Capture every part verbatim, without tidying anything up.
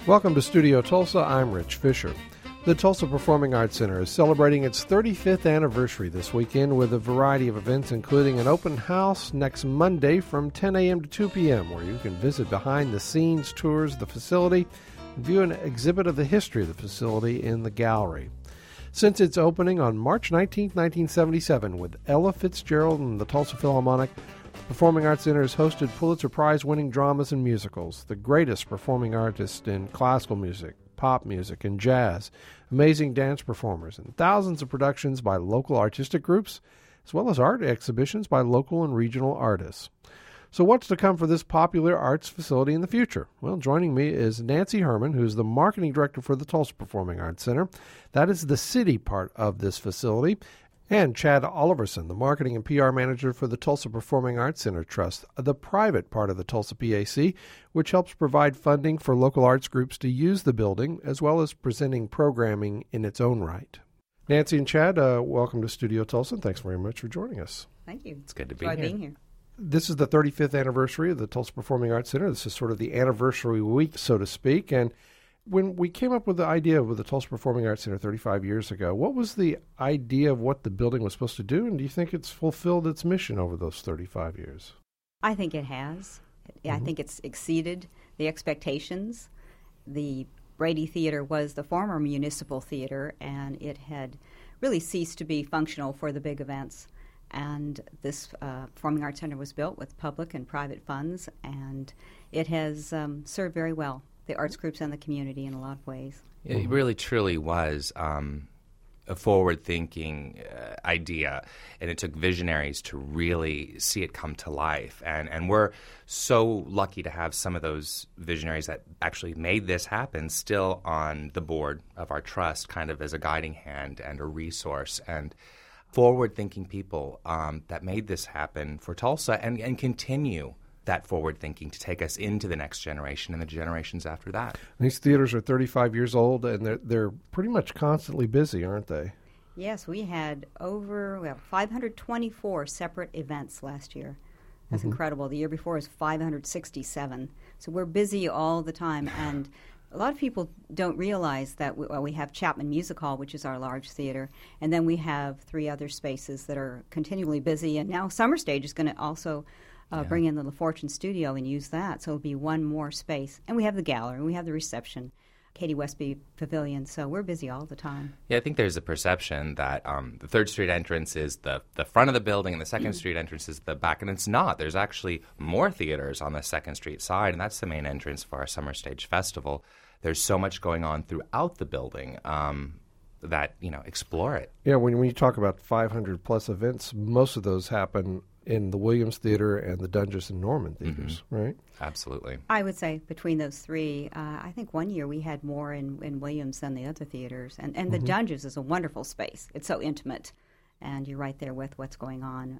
Welcome to Studio Tulsa. I'm Rich Fisher. The Tulsa Performing Arts Center is celebrating its thirty-fifth anniversary this weekend with a variety of events, including an open house next Monday from ten a.m. to two p.m., where you can visit behind-the-scenes tours of the facility and view an exhibit of the history of the facility in the gallery. Since its opening on March nineteenth, nineteen seventy-seven, with Ella Fitzgerald and the Tulsa Philharmonic, the Performing Arts Center has hosted Pulitzer Prize-winning dramas and musicals, the greatest performing artists in classical music, pop music, and jazz, amazing dance performers, and thousands of productions by local artistic groups, as well as art exhibitions by local and regional artists. So what's to come for this popular arts facility in the future? Well, joining me is Nancy Herman, who's the marketing director for the Tulsa Performing Arts Center. That is the city part of this facility. And Chad Oliverson, the marketing and P R manager for the Tulsa Performing Arts Center Trust, the private part of the Tulsa P A C, which helps provide funding for local arts groups to use the building, as well as presenting programming in its own right. Nancy and Chad, uh, welcome to Studio Tulsa. Thanks very much for joining us. Thank you. It's good to be Enjoy here. being here. This is the thirty-fifth anniversary of the Tulsa Performing Arts Center. This is sort of the anniversary week, so to speak. And when we came up with the idea with the Tulsa Performing Arts Center thirty-five years ago, what was the idea of what the building was supposed to do? And do you think it's fulfilled its mission over those thirty-five years? I think it has. Mm-hmm. I think it's exceeded the expectations. The Brady Theater was the former municipal theater, and it had really ceased to be functional for the big events. And this uh, Performing Arts Center was built with public and private funds, and it has um, served very well the arts groups and the community in a lot of ways. It really, truly was um, a forward-thinking uh, idea, and it took visionaries to really see it come to life. And, and we're so lucky to have some of those visionaries that actually made this happen still on the board of our trust, kind of as a guiding hand and a resource. And forward-thinking people um, that made this happen for Tulsa and, and continue that forward thinking to take us into the next generation and the generations after that. These theaters are thirty-five years old, and they're, they're pretty much constantly busy, aren't they? Yes, we had over well, five hundred twenty-four separate events last year. That's mm-hmm. incredible. The year before was five hundred sixty-seven. So we're busy all the time, and a lot of people don't realize that we, well, we have Chapman Music Hall, which is our large theater, and then we have three other spaces that are continually busy, and now Summer Stage is going to also Uh, yeah. bring in the LaFortune studio and use that. So it'll be one more space. And we have the gallery, we have the reception, Katie Westby Pavilion. So we're busy all the time. Yeah, I think there's a perception that um, the third Street entrance is the, the front of the building and the second mm. Street entrance is the back. And it's not. There's actually more theaters on the second Street side, and that's the main entrance for our Summer Stage Festival. There's so much going on throughout the building um, that, you know, explore it. Yeah, when, when you talk about five hundred plus events, most of those happen in the Williams Theater and the Dungeness and Norman Theaters, mm-hmm. right? Absolutely. I would say between those three, uh, I think one year we had more in, in Williams than the other theaters. And, and mm-hmm. the Dungeness is a wonderful space. It's so intimate, and you're right there with what's going on.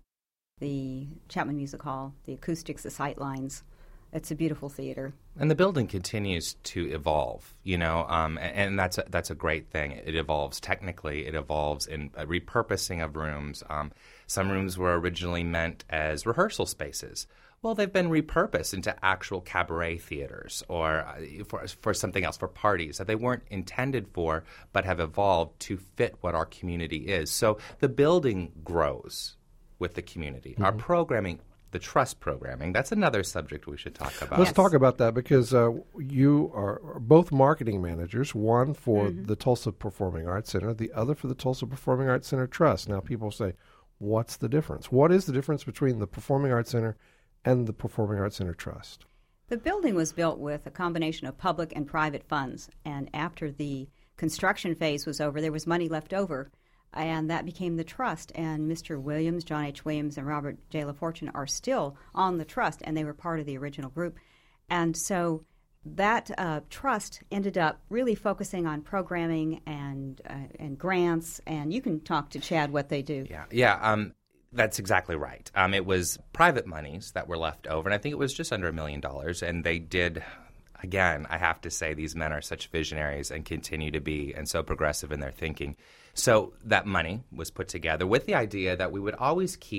The Chapman Music Hall, the acoustics, the sight lines, it's a beautiful theater. And the building continues to evolve, you know, um, and, and that's a, that's a great thing. It evolves technically. It evolves in a repurposing of rooms. Um, some rooms were originally meant as rehearsal spaces. Well, they've been repurposed into actual cabaret theaters or uh, for, for something else, for parties that they weren't intended for but have evolved to fit what our community is. So the building grows with the community. Mm-hmm. Our programming The trust programming, that's another subject we should talk about. Let's yes. talk about that because uh, you are both marketing managers, one for mm-hmm. the Tulsa Performing Arts Center, the other for the Tulsa Performing Arts Center Trust. Now people say, what's the difference? What is the difference between the Performing Arts Center and the Performing Arts Center Trust? The building was built with a combination of public and private funds, and after the construction phase was over, there was money left over. And that became the trust. And Mister Williams, John H. Williams, and Robert J. LaFortune are still on the trust, and they were part of the original group. And so that uh, trust ended up really focusing on programming and uh, and grants. And you can talk to Chad what they do. Yeah, yeah, um, that's exactly right. Um, it was private monies that were left over, and I think it was just under a million dollars. And they did. Again, I have to say these men are such visionaries and continue to be, and so progressive in their thinking. So that money was put together with the idea that we would always keep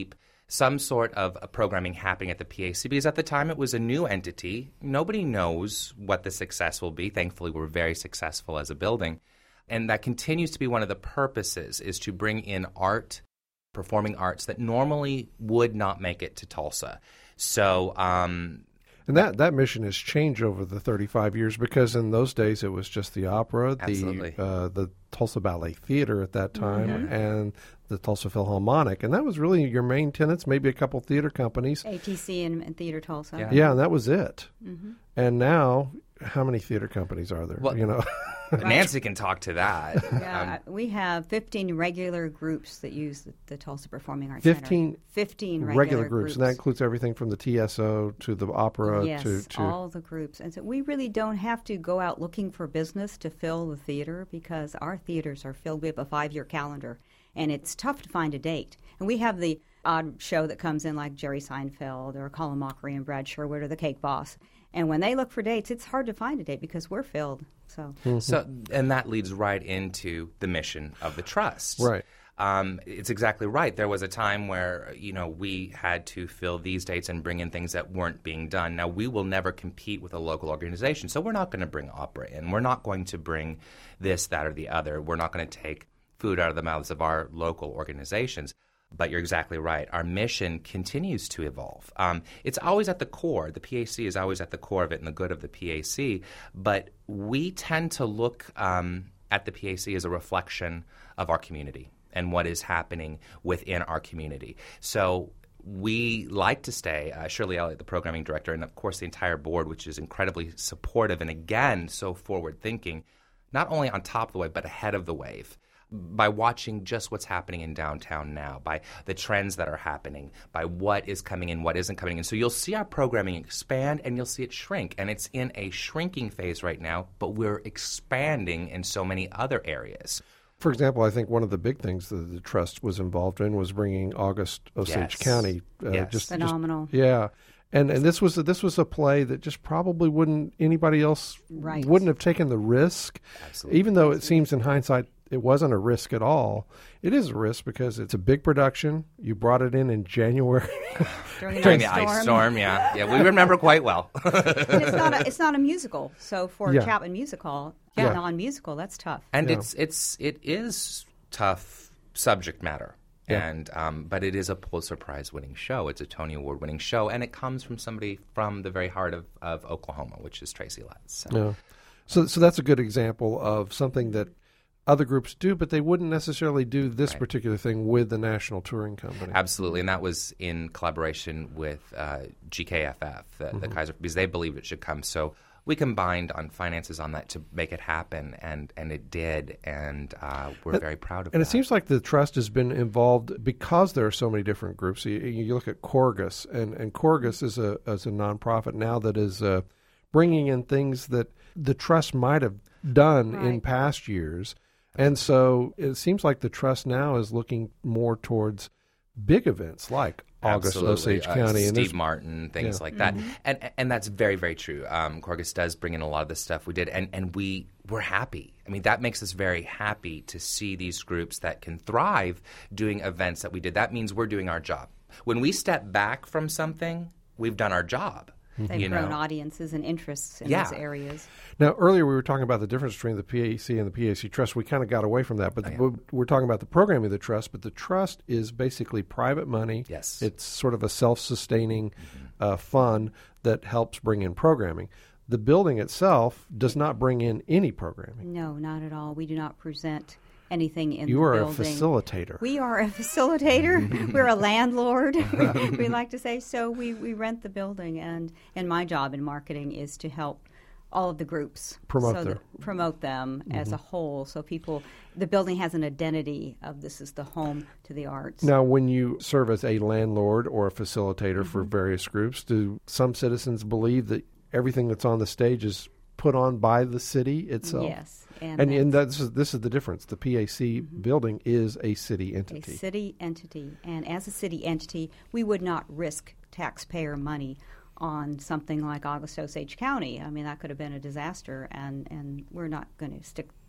some sort of a programming happening at the P A C, because at the time it was a new entity. Nobody knows what the success will be. Thankfully, we're very successful as a building. And that continues to be one of the purposes, is to bring in art, performing arts that normally would not make it to Tulsa. So, um, and that, that mission has changed over the thirty-five years, because in those days it was just the opera, the uh, the Tulsa Ballet Theater at that time, mm-hmm. and the Tulsa Philharmonic, and that was really your main tenants. Maybe a couple theater companies, A T C and, and Theater Tulsa. Yeah. yeah, and that was it. Mm-hmm. And now, how many theater companies are there? Well, you know, Nancy can talk to that. Yeah, um, we have fifteen regular groups that use the, the Tulsa Performing Arts fifteen Center. fifteen regular, regular groups, groups. And that includes everything from the T S O to the opera. Yes, to, to all the groups. And so we really don't have to go out looking for business to fill the theater, because our theaters are filled. We have a five-year calendar, and it's tough to find a date. And we have the odd show that comes in, like Jerry Seinfeld or Colin Mockery and Brad Sherwood or The Cake Boss. And when they look for dates, it's hard to find a date because we're filled. So, mm-hmm. so and that leads right into the mission of the trust. Right. Um, it's exactly right. There was a time where, you know, we had to fill these dates and bring in things that weren't being done. Now, we will never compete with a local organization, so we're not going to bring opera in. We're not going to bring this, that, or the other. We're not going to take food out of the mouths of our local organizations. But you're exactly right. Our mission continues to evolve. Um, it's always at the core. The P A C is always at the core of it and the good of the P A C. But we tend to look um, at the P A C as a reflection of our community and what is happening within our community. So we like to stay, uh, Shirley Elliott, the programming director, and of course the entire board, which is incredibly supportive and, again, so forward-thinking, not only on top of the wave, but ahead of the wave, by watching just what's happening in downtown now, by the trends that are happening, by what is coming in, what isn't coming in. So you'll see our programming expand and you'll see it shrink. And it's in a shrinking phase right now, but we're expanding in so many other areas. For example, I think one of the big things that the Trust was involved in was bringing August Osage yes. County. Uh, yes. just, Phenomenal. Just, yeah. And and this was a, this was a play that just probably wouldn't anybody else right. wouldn't have taken the risk. Absolutely. Even though it seems in hindsight it wasn't a risk at all. It is a risk because it's a big production. You brought it in in January during, during the ice storm. Yeah, yeah, we remember quite well. And it's not a, it's not a musical, so for Yeah. Chapman Music Hall, Yeah. yeah, non-musical, that's tough. And Yeah. it's it's it is tough subject matter. Yeah. And um, but it is a Pulitzer Prize winning show. It's a Tony Award winning show, and it comes from somebody from the very heart of, of Oklahoma, which is Tracy Letts. So. Yeah. So so that's a good example of something that other groups do, but they wouldn't necessarily do this Right. particular thing with the National Touring Company. Absolutely, and that was in collaboration with uh, G K F F, the, Mm-hmm. the Kaiser, because they believed it should come. So we combined on finances on that to make it happen, and, and it did, and uh, we're And- very proud of And that. it seems like the Trust has been involved because there are so many different groups. You, you look at Corgus, and, and Corgus is a is a nonprofit now that is uh, bringing in things that the Trust might have done in Right. past years. And so it seems like the Trust now is looking more towards big events like August Absolutely. Osage Uh, County. and Steve there's- Martin, things Yeah. like that. And and that's very, very true. Um, Corgus does bring in a lot of the stuff we did, and, and we, we're happy. I mean, that makes us very happy to see these groups that can thrive doing events that we did. That means we're doing our job. When we step back from something, we've done our job. They've you grown know? audiences and interests in Yeah. those areas. Now, earlier we were talking about the difference between the P A C and the P A C Trust. We kind of got away from that, but Oh, yeah. the, we're talking about the programming of the Trust. But the Trust is basically private money. Yes. It's sort of a self-sustaining uh, fund that helps bring in programming. The building itself does not bring in any programming. No, not at all. We do not present anything in You the are a building. facilitator. We are a facilitator. We're a landlord, we like to say. So we, we rent the building, and, and my job in marketing is to help all of the groups. Promote so their- that- promote them as a whole. So people, the building has an identity of this is the home to the arts. Now, when you serve as a landlord or a facilitator for Mm-hmm. various groups, do some citizens believe that everything that's on the stage is put on by the city itself? Yes. And, and that's this is this is the difference. The P A C building is a city a entity. city entity. And as a city entity, we would not risk taxpayer money on something like August Osage County. I mean, that could have been a disaster, and, and we're not going to stick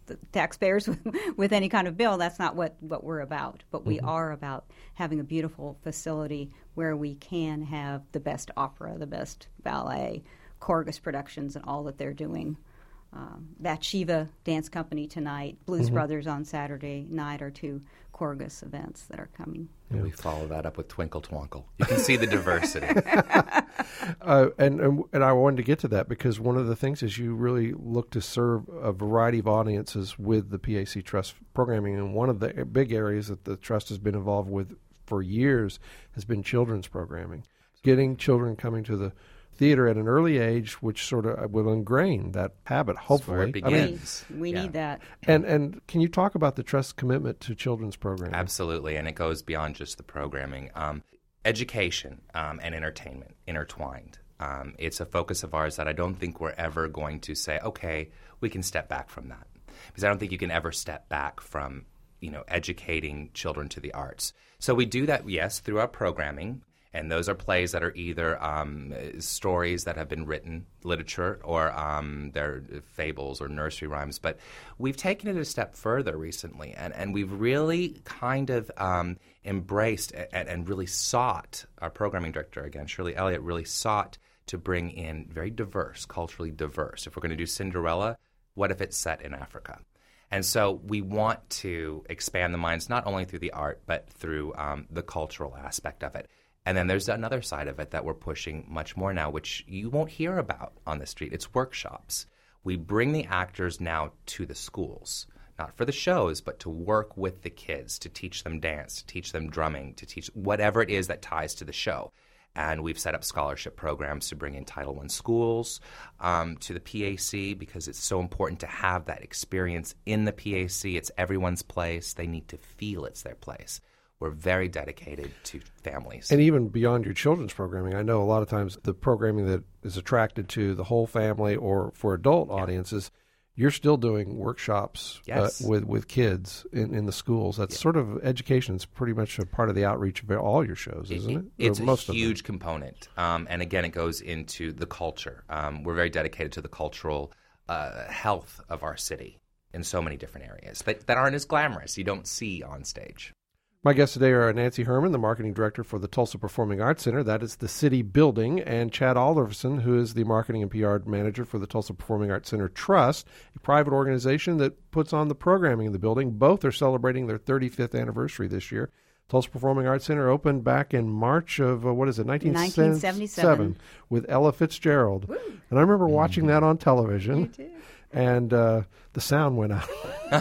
the taxpayers with, with any kind of bill. That's not what, what we're about. But we Mm-hmm. are about having a beautiful facility where we can have the best opera, the best ballet, Corgus Productions, and all that they're doing. Um, that Shiva Dance Company tonight, Blues Mm-hmm. Brothers on Saturday night are two Corgus events that are coming. And we follow that up with Twinkle Twonkle. You can see the diversity. Uh, and, and and I wanted to get to that because one of the things is you really look to serve a variety of audiences with the P A C Trust programming, and one of the big areas that the Trust has been involved with for years has been children's programming, getting children coming to the theater at an early age, which sort of will ingrain that habit, hopefully. That's I where it mean, begins. We, we Yeah. need that. and, and can you talk about the Trust's commitment to children's programming? Absolutely, and it goes beyond just the programming. Um, education um, and entertainment intertwined. Um, it's a focus of ours that I don't think we're ever going to say, okay, we can step back from that. Because I don't think you can ever step back from, you know, educating children to the arts. So we do that, yes, through our programming. And those are plays that are either um, stories that have been written, literature, or um, they're fables or nursery rhymes. But we've taken it a step further recently, and, and we've really kind of um, embraced and, and really sought, our programming director, again, Shirley Elliott, really sought to bring in very diverse, culturally diverse. If we're going to do Cinderella, what if it's set in Africa? And so we want to expand the minds not only through the art, but through um, the cultural aspect of it. And then there's another side of it that we're pushing much more now, which you won't hear about on the street. It's workshops. We bring the actors now to the schools, not for the shows, but to work with the kids, to teach them dance, to teach them drumming, to teach whatever it is that ties to the show. And we've set up scholarship programs to bring in Title one schools um, to the P A C because it's so important to have that experience in the P A C. It's everyone's place. They need to feel it's their place. We're very dedicated to families. And even beyond your children's programming, I know a lot of times the programming that is attracted to the whole family or for adult yeah. audiences, you're still doing workshops yes. uh, with, with kids in, in the schools. That's yeah. sort of education. It's pretty much a part of the outreach of all your shows, isn't it? it? It's or a most huge component. Um, and again, it goes into the culture. Um, we're very dedicated to the cultural uh, health of our city in so many different areas that, that aren't as glamorous. You don't see on stage. My guests today are Nancy Herman, the marketing director for the Tulsa Performing Arts Center. That is the city building. And Chad Oliverson, who is the marketing and P R manager for the Tulsa Performing Arts Center Trust, a private organization that puts on the programming in the building. Both are celebrating their thirty-fifth anniversary this year. Tulsa Performing Arts Center opened back in March of, uh, what is it, nineteen seventy-seven with Ella Fitzgerald. Woo. And I remember mm-hmm. watching that on television. You did. And uh, the sound went out.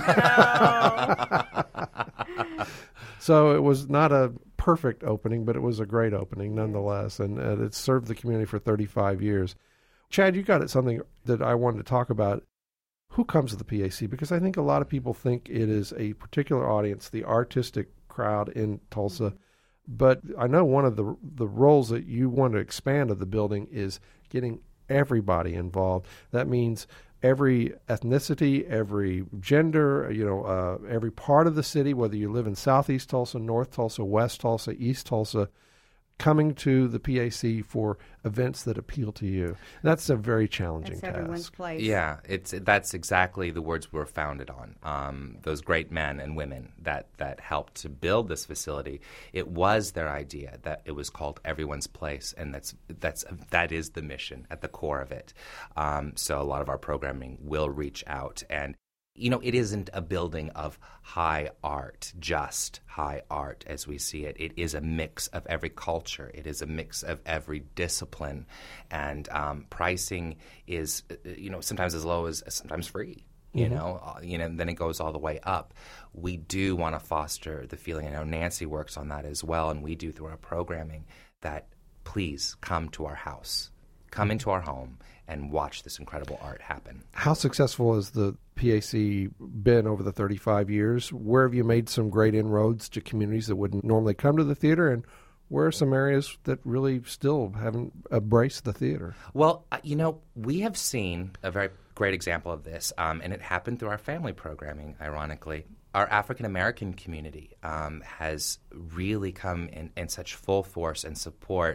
So it was not a perfect opening, but it was a great opening nonetheless, and, and it served the community for thirty-five years. Chad, you got something that I wanted to talk about. Who comes to the P A C? Because I think a lot of people think it is a particular audience, the artistic crowd in Tulsa. But I know one of the the roles that you want to expand of the building is getting everybody involved. That means every ethnicity, every gender, you know, uh, every part of the city, whether you live in Southeast Tulsa, North Tulsa, West Tulsa, East Tulsa, coming to the P A C for events that appeal to you. That's a very challenging That's task. everyone's place. Yeah, it's that's exactly the words we're founded on. Um, those great men and women that, that helped to build this facility, it was their idea that it was called Everyone's Place, and that's that's that is the mission at the core of it. Um, so a lot of our programming will reach out and. You know, it isn't a building of high art, just high art as we see it. It is a mix of every culture. It is a mix of every discipline. And um, pricing is, you know, sometimes as low as sometimes free. You mm-hmm. know, uh, you know, and then it goes all the way up. We do want to foster the feeling. I know Nancy works on that as well, and we do through our programming, that please come to our house. Come into our home and watch this incredible art happen. How successful has the P A C been over the thirty-five years? Where have you made some great inroads to communities that wouldn't normally come to the theater, and where are some areas that really still haven't embraced the theater? Well, uh, you know, we have seen a very great example of this, um, and it happened through our family programming, ironically. Our African-American community um, has really come in, in such full force and support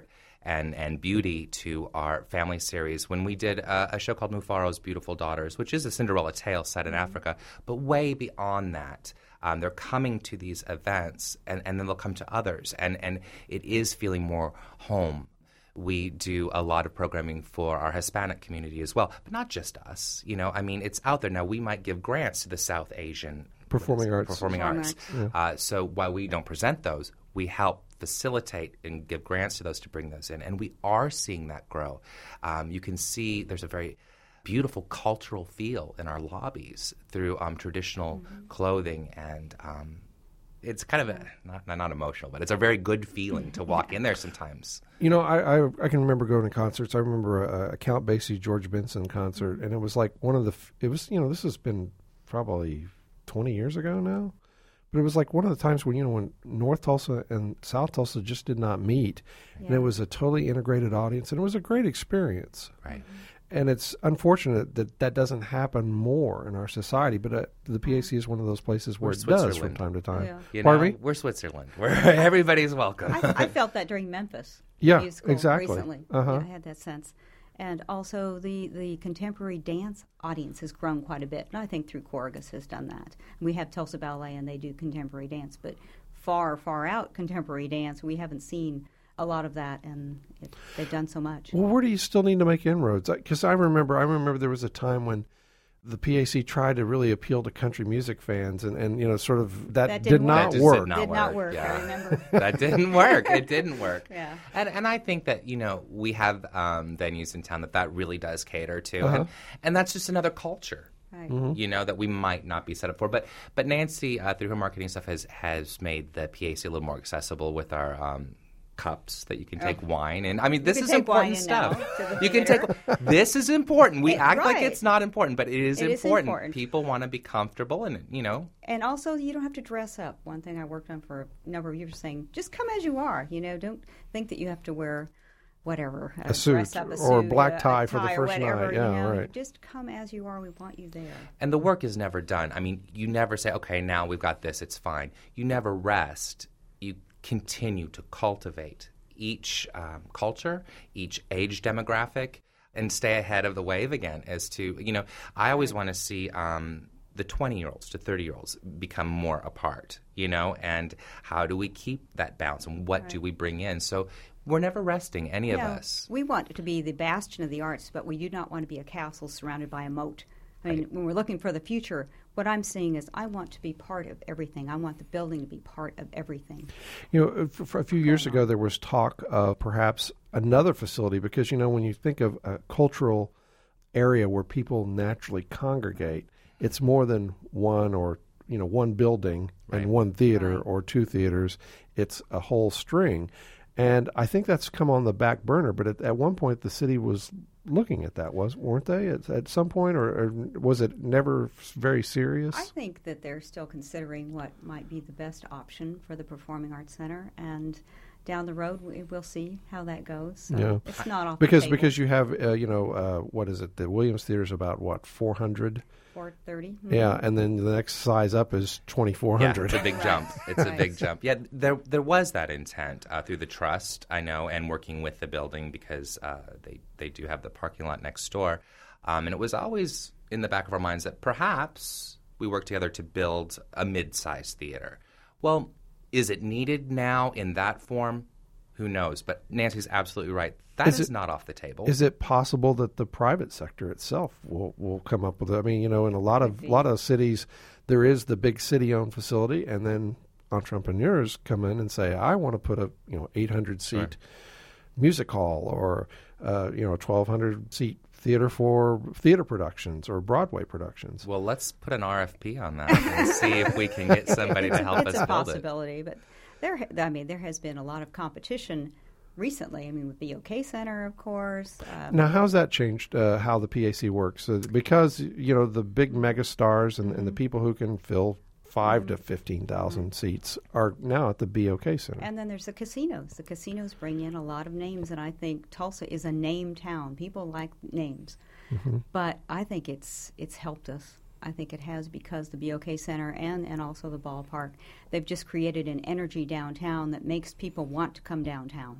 and, and beauty to our family series when we did a, a show called Mufaro's Beautiful Daughters, which is a Cinderella tale set in mm-hmm. Africa, but way beyond that. Um, they're coming to these events, and, and then they'll come to others, and, and it is feeling more home. We do a lot of programming for our Hispanic community as well, but not just us. You know, I mean, it's out there now. We might give grants to the South Asian performing arts. Performing arts. Yeah. Uh, so while we don't present those, we help facilitate and give grants to those to bring those in, and we are seeing that grow. Um, you can see there's a very beautiful cultural feel in our lobbies through um, traditional mm-hmm. clothing, and um, it's kind of a, not, not emotional, but it's a very good feeling to walk in there sometimes. You know, I, I I can remember going to concerts. I remember a, a Count Basie, George Benson concert, and it was like one of the, it was, you know, this has been probably twenty years ago now, but it was like one of the times when, you know, when North Tulsa and South Tulsa just did not meet, yeah. and it was a totally integrated audience, and it was a great experience. Right. And it's unfortunate that that doesn't happen more in our society, but uh, the P A C is one of those places where we're it does from time to time. Yeah. You Pardon know, me? We're Switzerland. We're everybody's welcome. I, I felt that during Memphis. Yeah, musical exactly. Recently, uh-huh. yeah, I had that sense. And also the, the contemporary dance audience has grown quite a bit. And I think through Corrigus has done that. We have Tulsa Ballet, and they do contemporary dance. But far, far out contemporary dance, we haven't seen a lot of that, and it, they've done so much. Well, where do you still need to make inroads? Because I remember, I remember there was a time when the P A C tried to really appeal to country music fans, and, and you know, sort of that, that did not that work. Did not did work. not work. Yeah. I remember that didn't work. It didn't work. Yeah, and and I think that, you know, we have um, venues in town that that really does cater to, uh-huh. and, and that's just another culture. right. Mm-hmm. You know, that we might not be set up for, but but Nancy uh, through her marketing stuff has has made the P A C a little more accessible with our. Um, cups that you can take oh. wine in. I mean, this is important stuff. You can take. This is important. We it, act right. like it's not important, but it is, it important. is important. People want to be comfortable, and you know. And also, you don't have to dress up. One thing I worked on for a number of years, saying just come as you are. You know, don't think that you have to wear whatever a, a suit dress up, a or suit, a black tie a, a for the tie first whatever, night. Yeah, you know, right. Just come as you are. We want you there. And the work is never done. I mean, you never say, okay, now we've got this. It's fine. You never rest. You continue to cultivate each um, culture, each age demographic, and stay ahead of the wave again as to, you know, I always want to see um, the twenty-year-olds to thirty-year-olds become more apart, you know, and how do we keep that balance and what right. do we bring in? So we're never resting, any yeah, of us. We want to be the bastion of the arts, but we do not want to be a castle surrounded by a moat. I mean, right. when we're looking for the future, what I'm seeing is I want to be part of everything. I want the building to be part of everything. You know, for, for a few years ago, there was talk of perhaps another facility because, you know, when you think of a cultural area where people naturally congregate, it's more than one or, you know, one building right. and one theater right. or two theaters. It's a whole string. And I think that's come on the back burner. But at, at one point, the city was looking at that, was weren't they at, at some point, or, or was it never very serious? I think that they're still considering what might be the best option for the Performing Arts Center, and down the road we, we'll see how that goes. So yeah, it's not off because the table. because you have uh, you know uh, what is it? The Williams Theater is about what four hundred. four thirty Mm-hmm. Yeah, and then the next size up is twenty-four hundred. Yeah, it's a big jump. It's right. a big jump. Yeah, there there was that intent uh, through the trust, I know, and working with the building because uh, they, they do have the parking lot next door. Um, and it was always in the back of our minds that perhaps we work together to build a mid-sized theater. Well, is it needed now in that form? Who knows? But Nancy's absolutely right. That is, is it, not off the table. Is it possible that the private sector itself will, will come up with it? I mean, you know, in a lot of a lot of cities, there is the big city-owned facility, and then entrepreneurs come in and say, "I want to put a you know eight hundred seat right. music hall, or uh, you know a twelve hundred seat theater for theater productions or Broadway productions." Well, let's put an R F P on that and see if we can get somebody to help us build it. It's a possibility, but there, I mean, there has been a lot of competition recently. I mean, with the B O K Center, of course. Um, now, how's that changed uh, how the P A C works? Uh, because, you know, the big megastars and, mm-hmm. and the people who can fill five mm-hmm. to fifteen thousand mm-hmm. seats are now at the B O K Center. And then there's the casinos. The casinos bring in a lot of names, and I think Tulsa is a name town. People like names. Mm-hmm. But I think it's it's helped us. I think it has, because the B O K Center and, and also the ballpark, they've just created an energy downtown that makes people want to come downtown.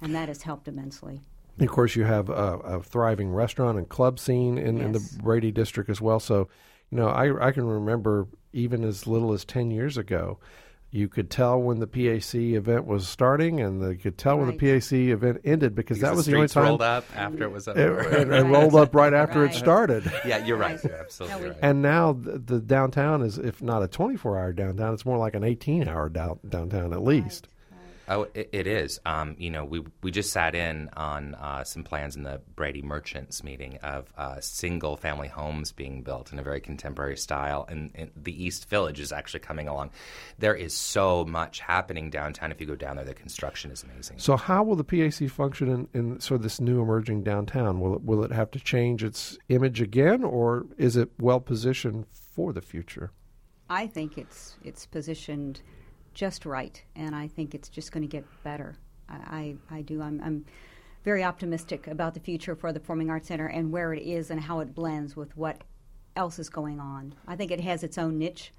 and that has helped immensely. And of course, you have a, a thriving restaurant and club scene in, Yes. in the Brady district as well. So, you know, I, I can remember even as little as ten years ago, you could tell when the P A C event was starting, and you could tell when the Right. P A C event ended because, Because that was the the only streets time rolled up after it was it, over. it, it Right. rolled up right after it Right. started. Yeah, you're right. Right. You're absolutely No, we- right. And now the, the downtown is, if not a twenty-four hour downtown, it's more like an eighteen hour down, downtown at least. Oh, it, it is. Um, you know, we we just sat in on uh, some plans in the Brady Merchants meeting of uh, single-family homes being built in a very contemporary style, and, and the East Village is actually coming along. There is so much happening downtown. If you go down there, the construction is amazing. So how will the P A C function in, in sort of this new emerging downtown? Will it, will it have to change its image again, or is it well positioned for the future? I think it's it's positioned just right, and I think it's just going to get better. I, I, I do. I'm, I'm very optimistic about the future for the Performing Arts Center and where it is and how it blends with what else is going on. I think it has its own niche,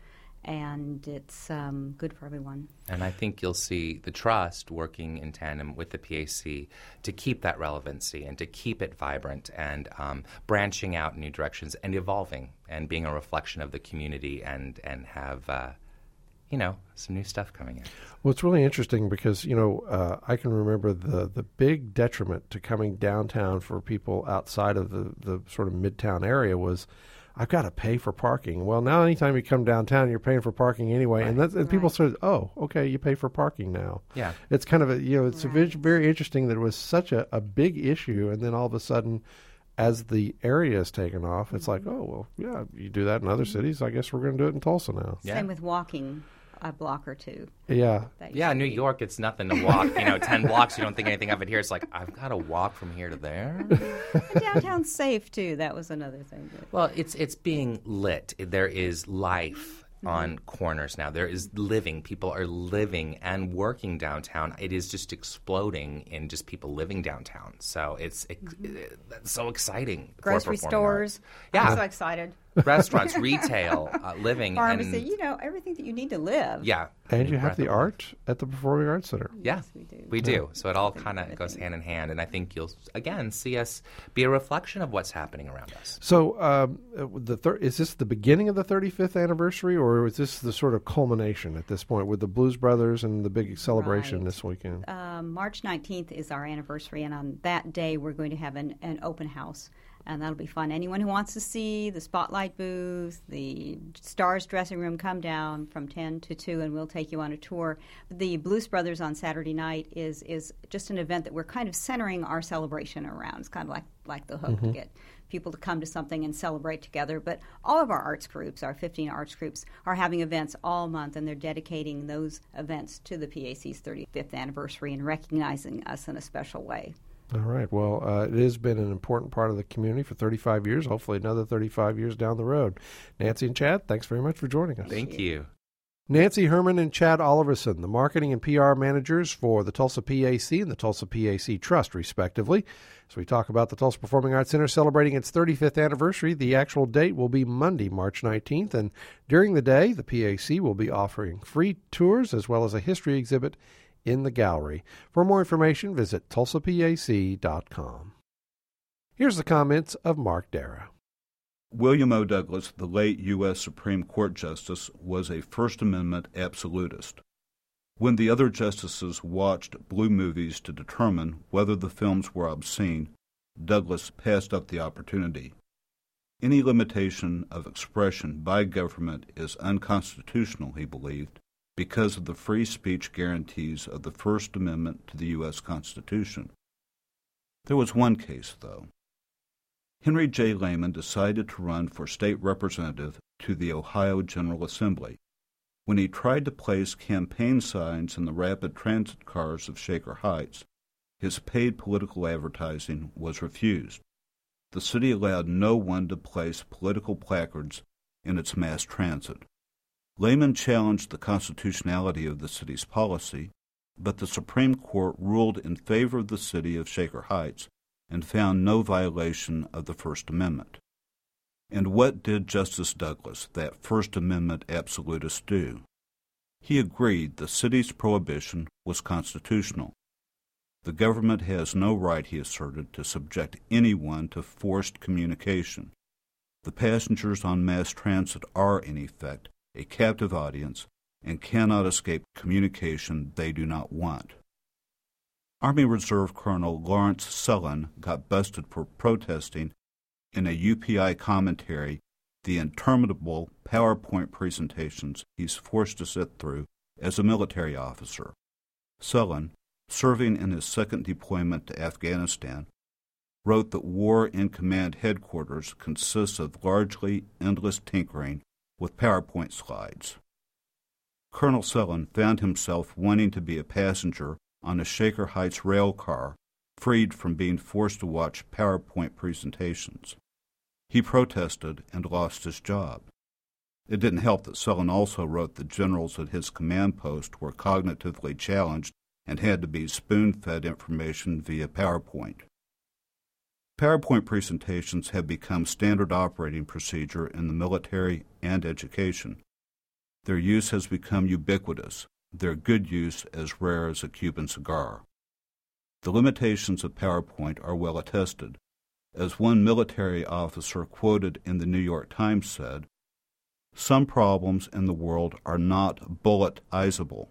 and it's um, good for everyone. And I think you'll see the Trust working in tandem with the P A C to keep that relevancy and to keep it vibrant and um, branching out in new directions and evolving and being a reflection of the community and, and have... Uh, you know, some new stuff coming in. Well, it's really interesting because, you know, uh, I can remember the, the big detriment to coming downtown for people outside of the, the sort of midtown area was, I've got to pay for parking. Well, now anytime you come downtown, you're paying for parking anyway. Right. And, that's, and people Right. said, oh, okay, you pay for parking now. Yeah. It's kind of a, you know, it's a Right. vis- very interesting that it was such a, a big issue. And then all of a sudden, as the area is taken off, it's like, oh, well, yeah, you do that in other cities. I guess we're going to do it in Tulsa now. Yeah. Same with walking a block or two. Yeah. That used Yeah, to New be- York, it's nothing to walk. You know, ten blocks, you don't think anything of it. Here, it's like, I've got to walk from here to there. Downtown's safe too. That was another thing. That, Well, it's it's being lit. There is life on corners now. There is living. People are living and working downtown. It is just exploding in just people living downtown. So it's ex- that's so exciting. for grocery performing stores. arts. Yeah. I'm so excited. Restaurants, retail, uh, living, Pharmacy. and You know everything that you need to live. yeah. And you Breath have the of life. art at the Performing Arts Center. Yeah, Yes, we do. We do. So it all Think kind of of goes everything. hand in hand, and I think you'll again see us be a reflection of what's happening around us. So, um, uh, the thir- is this the beginning of the thirty-fifth anniversary, or is this the sort of culmination at this point with the Blues Brothers and the big celebration Right. this weekend? Um, March nineteenth is our anniversary, and on that day we're going to have an, an open house, and that'll be fun. Anyone who wants to see the Spotlight booth, the Stars dressing room, come down from ten to two, and we'll take you on a tour. The Blues Brothers on Saturday night is is just an event that we're kind of centering our celebration around. It's kind of like, like the hook to get people to come to something and celebrate together. But all of our arts groups, our fifteen arts groups, are having events all month, and they're dedicating those events to the P A C's thirty-fifth anniversary and recognizing us in a special way. All right. Well, uh, it has been an important part of the community for thirty-five years, hopefully another thirty-five years down the road. Nancy and Chad, thanks very much for joining us. Thank you. Nancy Herman and Chad Oliverson, the marketing and P R managers for the Tulsa P A C and the Tulsa P A C Trust, respectively. As we talk about the Tulsa Performing Arts Center celebrating its thirty-fifth anniversary, the actual date will be Monday, March nineteenth, and during the day, the P A C will be offering free tours as well as a history exhibit in the gallery. For more information, visit tulsa p a c dot com. Here's the comments of Mark Dara. William O. Douglas, the late U S Supreme Court Justice, was a First Amendment absolutist. When the other justices watched blue movies to determine whether the films were obscene, Douglas passed up the opportunity. Any limitation of expression by government is unconstitutional, he believed, because of the free speech guarantees of the First Amendment to the U S Constitution. There was one case, though. Henry J. Lehman decided to run for state representative to the Ohio General Assembly. When he tried to place campaign signs in the rapid transit cars of Shaker Heights, his paid political advertising was refused. The city allowed no one to place political placards in its mass transit. Lehman challenged the constitutionality of the city's policy, but the Supreme Court ruled in favor of the city of Shaker Heights and found no violation of the First Amendment. And what did Justice Douglas, that First Amendment absolutist, do? He agreed the city's prohibition was constitutional. The government has no right, he asserted, to subject anyone to forced communication. The passengers on mass transit are, in effect, a captive audience and cannot escape communication they do not want. Army Reserve Colonel Lawrence Sullen got busted for protesting in a U P I commentary the interminable PowerPoint presentations he's forced to sit through as a military officer. Sullen, serving in his second deployment to Afghanistan, wrote that war in command headquarters consists of largely endless tinkering with PowerPoint slides. Colonel Sullen found himself wanting to be a passenger on a Shaker Heights rail car, freed from being forced to watch PowerPoint presentations. He protested and lost his job. It didn't help that Sullen also wrote that generals at his command post were cognitively challenged and had to be spoon-fed information via PowerPoint. PowerPoint presentations have become standard operating procedure in the military and education. Their use has become ubiquitous, their good use as rare as a Cuban cigar. The limitations of PowerPoint are well attested. As one military officer quoted in the New York Times said, "Some problems in the world are not bulletizable."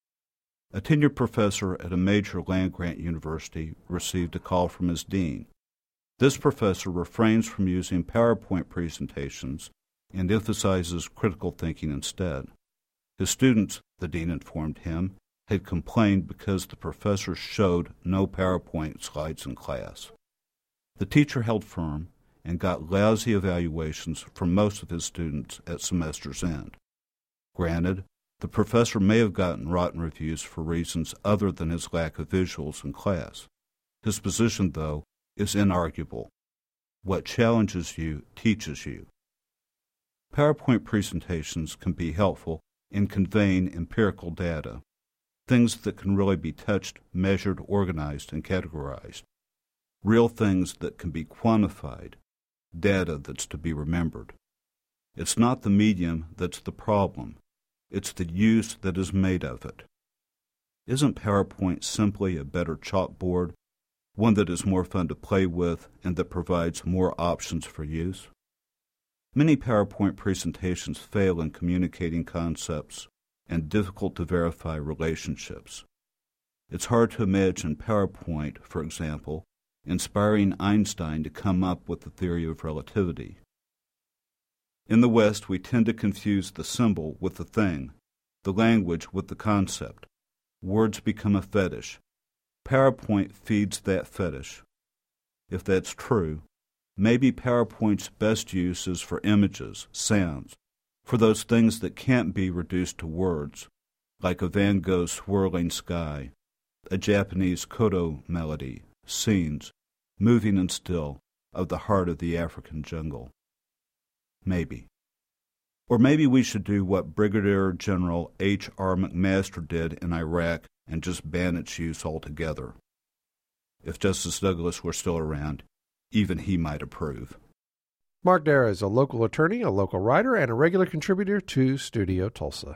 A tenured professor at a major land-grant university received a call from his dean. This professor refrains from using PowerPoint presentations and emphasizes critical thinking instead. His students, the dean informed him, had complained because the professor showed no PowerPoint slides in class. The teacher held firm and got lousy evaluations from most of his students at semester's end. Granted, the professor may have gotten rotten reviews for reasons other than his lack of visuals in class. His position, though, is inarguable. What challenges you teaches you. PowerPoint presentations can be helpful in conveying empirical data, things that can really be touched, measured, organized, and categorized, real things that can be quantified, data that's to be remembered. It's not the medium that's the problem. It's the use that is made of it. Isn't PowerPoint simply a better chalkboard, one that is more fun to play with and that provides more options for use? Many PowerPoint presentations fail in communicating concepts and difficult to verify relationships. It's hard to imagine PowerPoint, for example, inspiring Einstein to come up with the theory of relativity. In the West, we tend to confuse the symbol with the thing, the language with the concept. Words become a fetish. PowerPoint feeds that fetish. If that's true, maybe PowerPoint's best use is for images, sounds, for those things that can't be reduced to words, like a Van Gogh swirling sky, a Japanese koto melody, scenes, moving and still, of the heart of the African jungle. Maybe. Or maybe we should do what Brigadier General H R McMaster did in Iraq and just ban its use altogether. If Justice Douglas were still around, even he might approve. Mark Dara is a local attorney, a local writer, and a regular contributor to Studio Tulsa.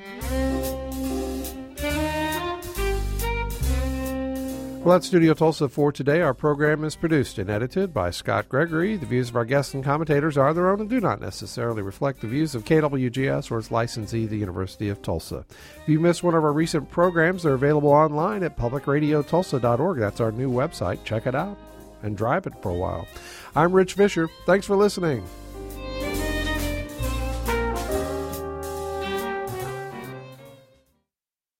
Well, that's Studio Tulsa for today. Our program is produced and edited by Scott Gregory. The views of our guests and commentators are their own and do not necessarily reflect the views of K W G S or its licensee, the University of Tulsa. If you missed one of our recent programs, they're available online at public radio tulsa dot org. That's our new website. Check it out and drive it for a while. I'm Rich Fisher. Thanks for listening.